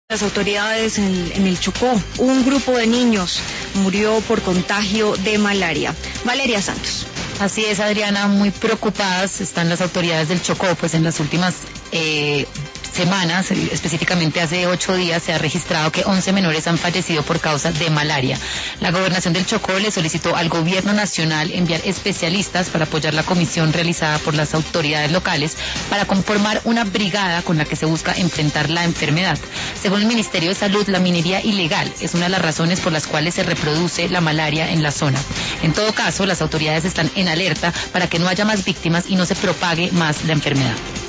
Las autoridades en el Chocó, un grupo de niños murió por contagio de malaria. Valeria Santos. Así es, Adriana, muy preocupadas están las autoridades del Chocó, pues en las últimas semanas, específicamente hace 8 días, se ha registrado que 11 menores han fallecido por causa de malaria. La Gobernación del Chocó le solicitó al Gobierno Nacional enviar especialistas para apoyar la comisión realizada por las autoridades locales para conformar una brigada con la que se busca enfrentar la enfermedad. Según el Ministerio de Salud, la minería ilegal es una de las razones por las cuales se reproduce la malaria en la zona. En todo caso, las autoridades están en alerta para que no haya más víctimas y no se propague más la enfermedad.